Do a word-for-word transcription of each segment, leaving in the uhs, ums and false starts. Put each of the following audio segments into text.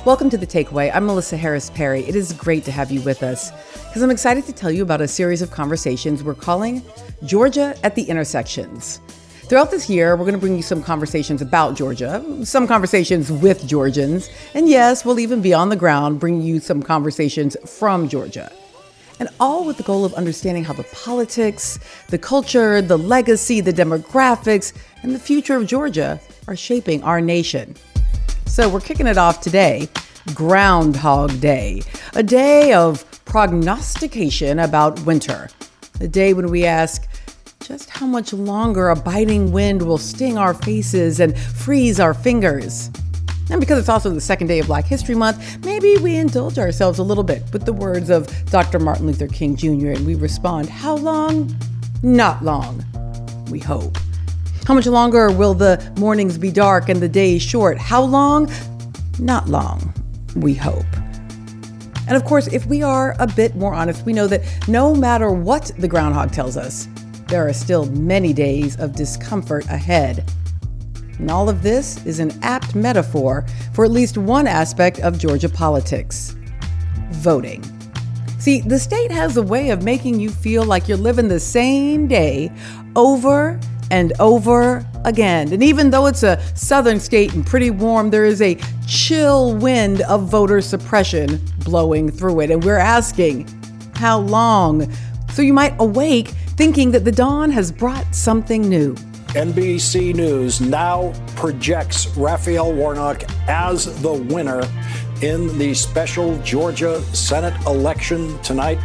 Welcome to The Takeaway. I'm Melissa Harris Perry. It is great to have you with us because I'm excited to tell you about a series of conversations we're calling Georgia at the Intersections. Throughout this year, we're going to bring you some conversations about Georgia, some conversations with Georgians, and yes, we'll even be on the ground bringing you some conversations from Georgia. And all with the goal of understanding how the politics, the culture, the legacy, the demographics, and the future of Georgia are shaping our nation. So we're kicking it off today, Groundhog Day, a day of prognostication about winter, a day when we ask just how much longer a biting wind will sting our faces and freeze our fingers. And because it's also the second day of Black History Month, maybe we indulge ourselves a little bit with the words of Doctor Martin Luther King Junior and we respond, how long? Not long, we hope. How much longer will the mornings be dark and the days short? How long? Not long, we hope. And of course, if we are a bit more honest, we know that no matter what the groundhog tells us, there are still many days of discomfort ahead. And all of this is an apt metaphor for at least one aspect of Georgia politics: voting. See, the state has a way of making you feel like you're living the same day over and over again. And even though it's a southern state and pretty warm, there is a chill wind of voter suppression blowing through it. And we're asking, how long? So you might awake thinking that the dawn has brought something new. N B C News now projects Raphael Warnock as the winner in the special Georgia Senate election tonight.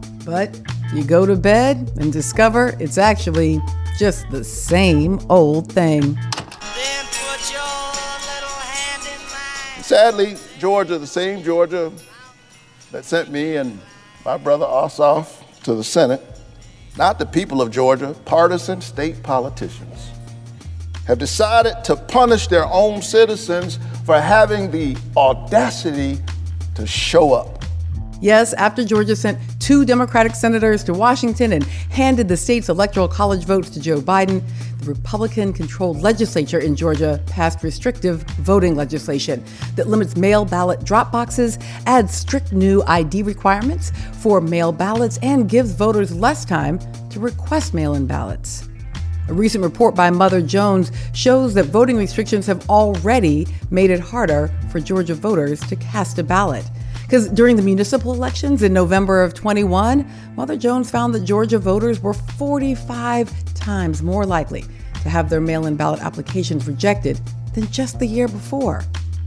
But you go to bed and discover it's actually just the same old thing. Then put your little hand in mine. Sadly, Georgia, the same Georgia that sent me and my brother Ossoff to the Senate, not the people of Georgia, partisan state politicians, have decided to punish their own citizens for having the audacity to show up. Yes, after Georgia sent two Democratic senators to Washington and handed the state's electoral college votes to Joe Biden, the Republican-controlled legislature in Georgia passed restrictive voting legislation that limits mail ballot drop boxes, adds strict new I D requirements for mail ballots, and gives voters less time to request mail-in ballots. A recent report by Mother Jones shows that voting restrictions have already made it harder for Georgia voters to cast a ballot. Because during the municipal elections in November of twenty-one, Mother Jones found that Georgia voters were forty-five times more likely to have their mail-in ballot applications rejected than just the year before.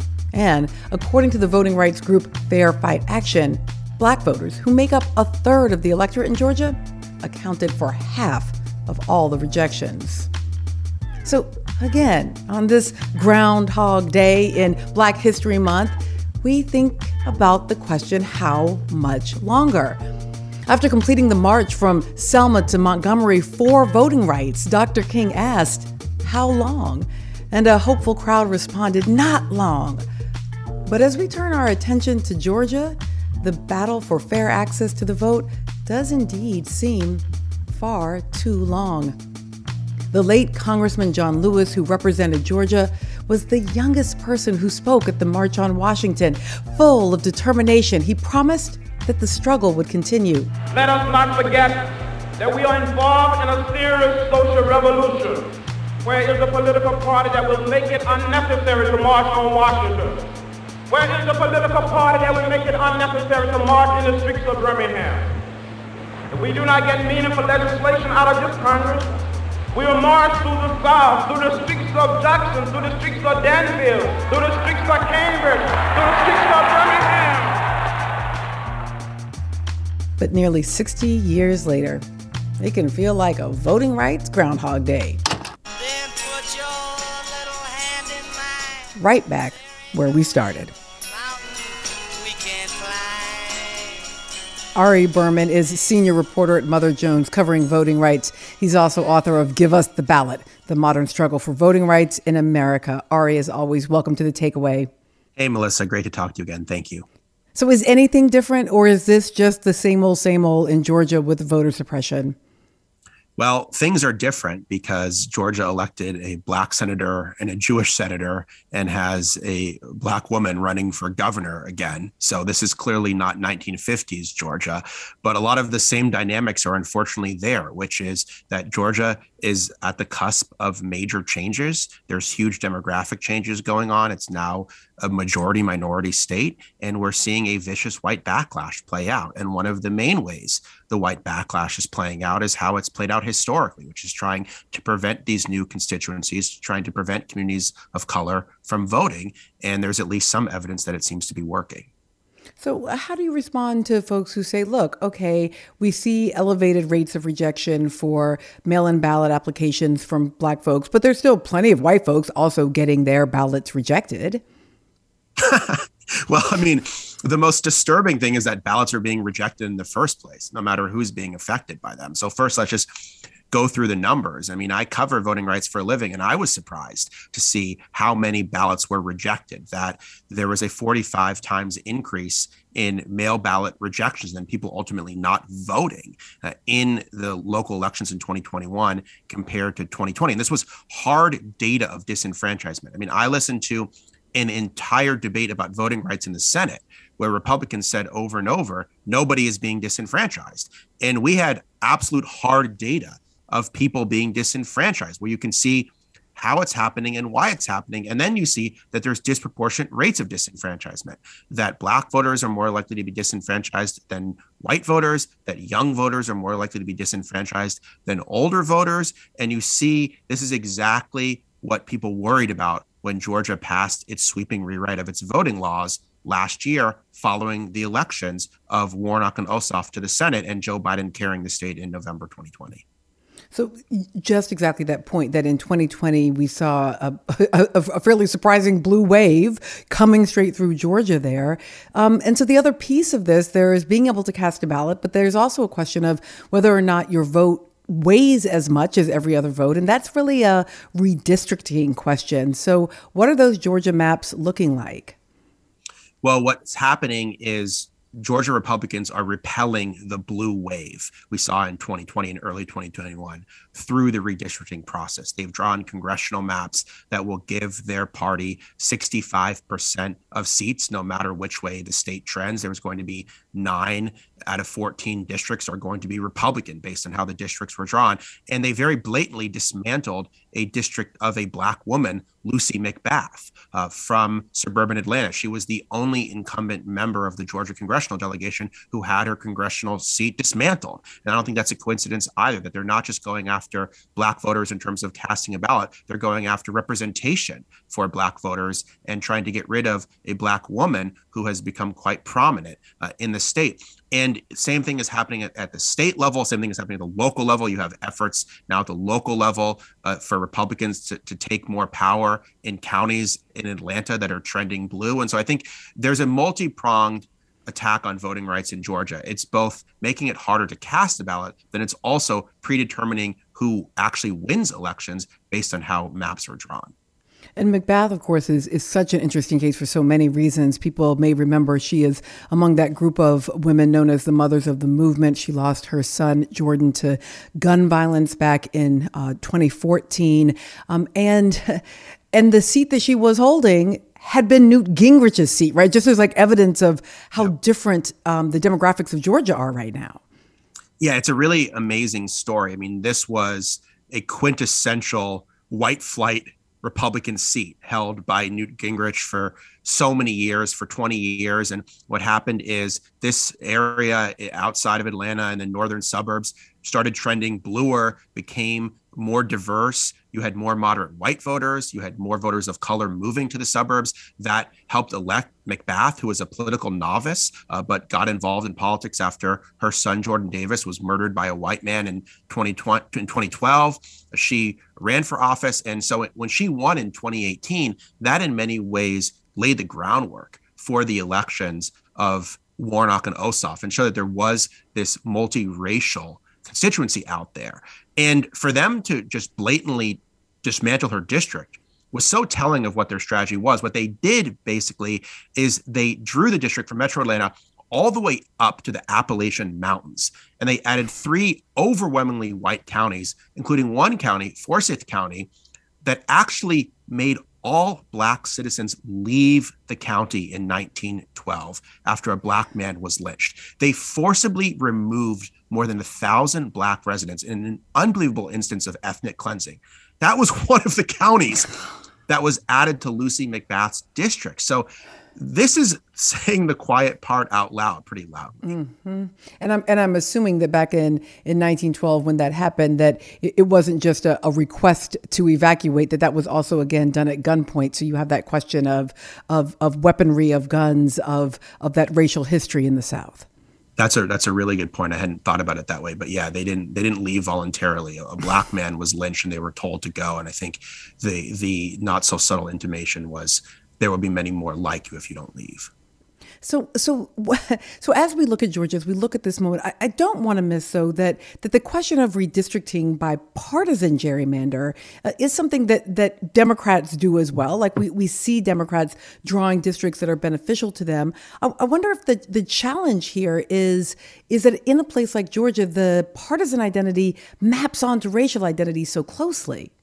And according to the voting rights group Fair Fight Action, Black voters, who make up a third of the electorate in Georgia, accounted for half of all the rejections. So again, on this Groundhog Day in Black History Month, we think about the question, how much longer? After completing the march from Selma to Montgomery for voting rights, Doctor King asked, how long? And a hopeful crowd responded, not long. But as we turn our attention to Georgia, the battle for fair access to the vote does indeed seem far too long. The late Congressman John Lewis, who represented Georgia, was the youngest person who spoke at the March on Washington. Full of determination, he promised that the struggle would continue. Let us not forget that we are involved in a serious social revolution, where is the political party that will make it unnecessary to march on Washington? Where is the political party that will make it unnecessary to march in the streets of Birmingham? If we do not get meaningful legislation out of this Congress, we will march through the South, through the streets of Jackson, through the streets of Danville, through the streets of Cambridge, through the streets of Birmingham. But nearly sixty years later, it can feel like a voting rights Groundhog Day. Then put your little hand in mine. Right back where we started. Mountain we can climb. Ari Berman is senior reporter at Mother Jones covering voting rights. He's also author of Give Us the Ballot, The Modern Struggle for Voting Rights in America. Ari, as always, welcome to The Takeaway. Hey, Melissa. Great to talk to you again. Thank you. So is anything different, or is this just the same old, same old in Georgia with voter suppression? Well, things are different because Georgia elected a black senator and a Jewish senator and has a black woman running for governor again. So this is clearly not nineteen fifties Georgia, but a lot of the same dynamics are unfortunately there, which is that Georgia is at the cusp of major changes. There's huge demographic changes going on. It's now a majority minority state, and we're seeing a vicious white backlash play out. And one of the main ways the white backlash is playing out is how it's played out historically, which is trying to prevent these new constituencies, trying to prevent communities of color from voting. And there's at least some evidence that it seems to be working. So how do you respond to folks who say, look, okay, we see elevated rates of rejection for mail-in ballot applications from black folks, but there's still plenty of white folks also getting their ballots rejected? Well, I mean, the most disturbing thing is that ballots are being rejected in the first place, no matter who's being affected by them. So first, let's just go through the numbers. I mean, I cover voting rights for a living, and I was surprised to see how many ballots were rejected, that there was a forty-five times increase in mail ballot rejections and people ultimately not voting uh, in the local elections in twenty twenty-one compared to twenty twenty. And this was hard data of disenfranchisement. I mean, I listened to an entire debate about voting rights in the Senate, where Republicans said over and over, nobody is being disenfranchised. And we had absolute hard data of people being disenfranchised, where you can see how it's happening and why it's happening. And then you see that there's disproportionate rates of disenfranchisement, that black voters are more likely to be disenfranchised than white voters, that young voters are more likely to be disenfranchised than older voters. And you see this is exactly what people worried about when Georgia passed its sweeping rewrite of its voting laws last year following the elections of Warnock and Ossoff to the Senate and Joe Biden carrying the state in November twenty twenty. So just exactly that point, that in twenty twenty, we saw a, a, a fairly surprising blue wave coming straight through Georgia there. Um, and so the other piece of this, there is being able to cast a ballot, but there's also a question of whether or not your vote weighs as much as every other vote. And that's really a redistricting question. So what are those Georgia maps looking like? Well, what's happening is Georgia Republicans are repelling the blue wave we saw in twenty twenty and early twenty twenty-one through the redistricting process. They've drawn congressional maps that will give their party sixty-five percent of seats, no matter which way the state trends. There's going to be nine out of fourteen districts are going to be Republican based on how the districts were drawn. And they very blatantly dismantled a district of a black woman, Lucy McBath, uh, from suburban Atlanta. She was the only incumbent member of the Georgia congressional delegation who had her congressional seat dismantled. And I don't think that's a coincidence either, that they're not just going after black voters in terms of casting a ballot. They're going after representation for black voters and trying to get rid of a black woman who has become quite prominent uh, in the state. And same thing is happening at, at the state level. Same thing is happening at the local level. You have efforts now at the local level uh, for Republicans to, to take more power in counties in Atlanta that are trending blue. And so I think there's a multi-pronged attack on voting rights in Georgia. It's both making it harder to cast a ballot, then it's also predetermining who actually wins elections based on how maps are drawn. And McBath, of course, is, is such an interesting case for so many reasons. People may remember she is among that group of women known as the Mothers of the Movement. She lost her son, Jordan, to gun violence back in uh, twenty fourteen. Um, and, and the seat that she was holding had been Newt Gingrich's seat, right? Just as like evidence of how yep. different um, the demographics of Georgia are right now. Yeah, it's a really amazing story. I mean, this was a quintessential white flight Republican seat held by Newt Gingrich for so many years, for twenty years. And what happened is this area outside of Atlanta and the northern suburbs started trending bluer, became more diverse. You had more moderate white voters. You had more voters of color moving to the suburbs. That helped elect McBath, who was a political novice, uh, but got involved in politics after her son, Jordan Davis, was murdered by a white man in, twenty twelve. She ran for office. And so it, when she won in twenty eighteen, that in many ways laid the groundwork for the elections of Warnock and Ossoff and showed that there was this multiracial constituency out there. And for them to just blatantly dismantle her district was so telling of what their strategy was. What they did basically is they drew the district from Metro Atlanta all the way up to the Appalachian Mountains. And they added three overwhelmingly white counties, including one county, Forsyth County, that actually made all black citizens leave the county in nineteen twelve after a black man was lynched. They forcibly removed more than a thousand black residents in an unbelievable instance of ethnic cleansing. That was one of the counties that was added to Lucy McBath's district. So this is saying the quiet part out loud, pretty loudly. Mm-hmm. And I'm and I'm assuming that back in, in nineteen twelve, when that happened, that it, it wasn't just a, a request to evacuate, that that was also, again, done at gunpoint. So you have that question of of of weaponry, of guns, of of that racial history in the South. That's a that's a really good point. I hadn't thought about it that way, but yeah, they didn't they didn't leave voluntarily. A black man was lynched, and they were told to go. And I think the the not so subtle intimation was, there will be many more like you if you don't leave. So, so, so as we look at Georgia, as we look at this moment, I, I don't want to miss, though, that that the question of redistricting by partisan gerrymander uh, is something that that Democrats do as well. Like we, we see Democrats drawing districts that are beneficial to them. I, I wonder if the the challenge here is is that in a place like Georgia, the partisan identity maps onto racial identity so closely.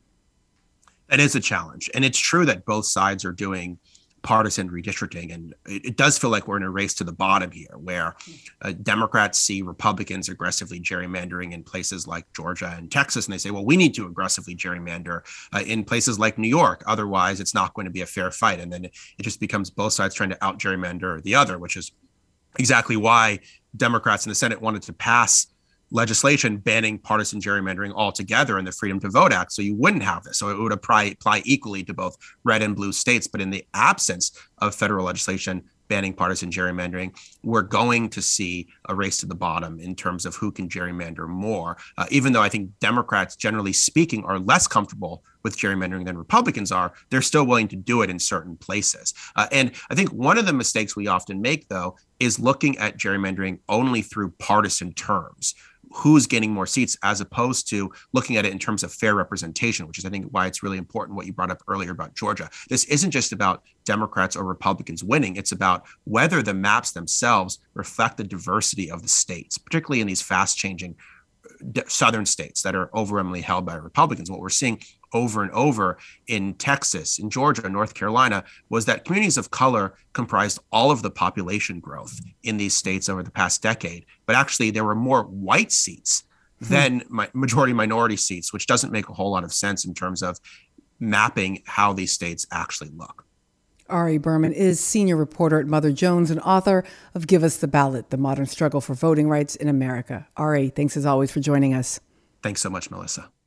That is a challenge, and it's true that both sides are doing partisan redistricting. And it, it does feel like we're in a race to the bottom here, where uh, Democrats see Republicans aggressively gerrymandering in places like Georgia and Texas. And they say, well, we need to aggressively gerrymander uh, in places like New York. Otherwise, it's not going to be a fair fight. And then it, it just becomes both sides trying to out gerrymander the other, which is exactly why Democrats in the Senate wanted to pass legislation banning partisan gerrymandering altogether in the Freedom to Vote Act. So you wouldn't have this. So it would apply, apply equally to both red and blue states. But in the absence of federal legislation banning partisan gerrymandering, we're going to see a race to the bottom in terms of who can gerrymander more, uh, even though I think Democrats, generally speaking, are less comfortable with gerrymandering than Republicans are. They're still willing to do it in certain places. Uh, and I think one of the mistakes we often make, though, is looking at gerrymandering only through partisan terms. Who's getting more seats, as opposed to looking at it in terms of fair representation, which is, I think, why it's really important what you brought up earlier about Georgia. This isn't just about Democrats or Republicans winning. It's about whether the maps themselves reflect the diversity of the states, particularly in these fast changing southern states that are overwhelmingly held by Republicans. What we're seeing over and over in Texas, in Georgia, North Carolina, was that communities of color comprised all of the population growth in these states over the past decade. But actually, there were more white seats than hmm. majority minority seats, which doesn't make a whole lot of sense in terms of mapping how these states actually look. Ari Berman is senior reporter at Mother Jones and author of Give Us the Ballot, The Modern Struggle for Voting Rights in America. Ari, thanks as always for joining us. Thanks so much, Melissa.